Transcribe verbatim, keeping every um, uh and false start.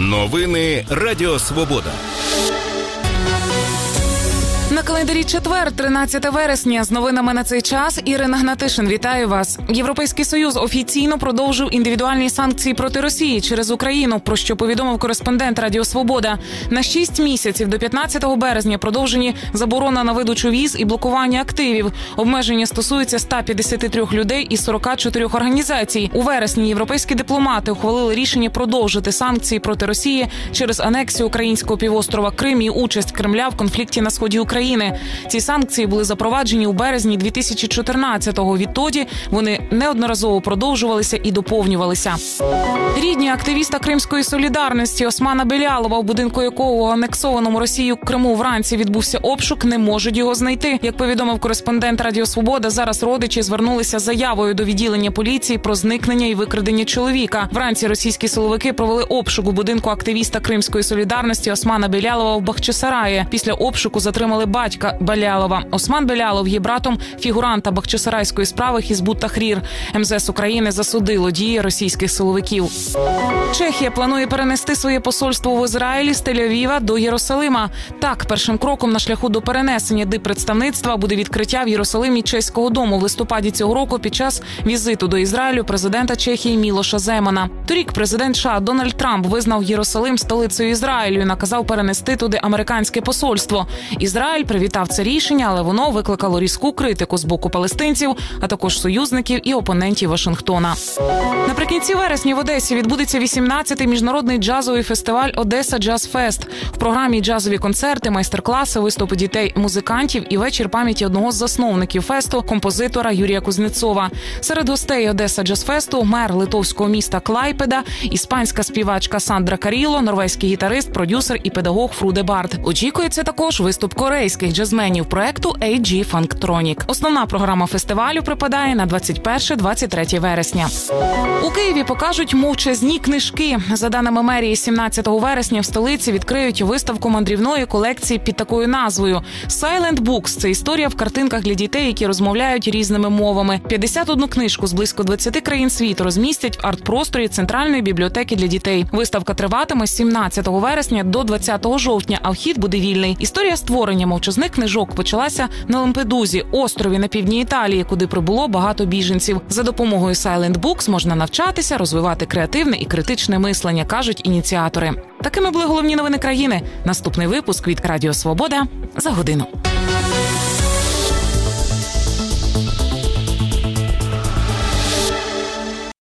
Новини Радіо Свобода. На календарі четвер, тринадцяте вересня. З новинами на цей час Ірина Гнатишин. Вітаю вас. Європейський Союз офіційно продовжив індивідуальні санкції проти Росії через Україну, про що повідомив кореспондент Радіо Свобода. На шість місяців до п'ятнадцятого березня продовжені заборона на видачу віз і блокування активів. Обмеження стосуються ста п'ятдесяти трьох людей із сорока чотирьох організацій. У вересні європейські дипломати ухвалили рішення продовжити санкції проти Росії через анексію українського півострова Крим і участь Кремля в конфлікті на сході України. Ці санкції були запроваджені у березні дві тисячі чотирнадцятого. Відтоді вони неодноразово продовжувалися і доповнювалися. Рідні активіста Кримської солідарності Османа Белялова, в будинку якого у анексованому Росією Криму вранці відбувся обшук, не можуть його знайти. Як повідомив кореспондент Радіо Свобода, зараз родичі звернулися з заявою до відділення поліції про зникнення і викрадення чоловіка. Вранці російські силовики провели обшук у будинку активіста Кримської солідарності Османа Белялова в Бахчисараї. Після обшуку затримали батька Белялова. Осман Белялов є братом фігуранта бахчисарайської справи Хізбут Тахрір. ем зе ес України засудило дії російських силовиків. Чехія планує перенести своє посольство в Ізраїлі з Тель-Авіва до Єрусалима. Так, першим кроком на шляху до перенесення диппредставництва буде відкриття в Єрусалимі чеського дому в листопаді цього року під час візиту до Ізраїлю президента Чехії Мілоша Земана. Торік президент США Дональд Трамп визнав Єрусалим столицею Ізраїлю і наказав перенести туди американське посольство. Ізраїль привітав це рішення, але воно викликало різку критику з боку палестинців, а також союзників і опонентів Вашингтона. Наприкінці вересня в Одесі відбудеться вісімнадцятий міжнародний джазовий фестиваль «Одеса Джаз Фест». В програмі джазові концерти, майстер-класи, виступи дітей, музикантів і вечір пам'яті одного з засновників фесту – композитора Юрія Кузнєцова. Серед гостей «Одеса Джаз Фесту» – мер литовського міста Клайпеда, іспанська співачка Сандра Каріло, норвезький гітарист, продюсер і педагог Фруде Бард. Очікується також виступ корейських джазменів проекту ей джі Funktronic. Основна програма фестивалю припадає на двадцять перше - двадцять третє вересня. У Києві покажуть мовчазні книжки. За даними мерії, сімнадцятого вересня в столиці відкриють виставку мандрівної колекції під такою назвою «Silent Books» – це історія в картинках для дітей, які розмовляють різними мовами. п'ятдесят одну книжку з близько двадцяти країн світу розмістять в арт-просторі Центральної бібліотеки для дітей. Виставка триватиме з сімнадцятого вересня до двадцятого жовтня, а вхід буде вільний. Історія створення мовчазних книжок почалася на Лампедузі, острові на півдні Італії, куди прибуло багато біженців. За допомогою Silent Books можна навчатися, розвивати креативне і критичне мислення, кажуть ініціатори. Такими були головні новини країни. Наступний випуск від Радіо Свобода за годину.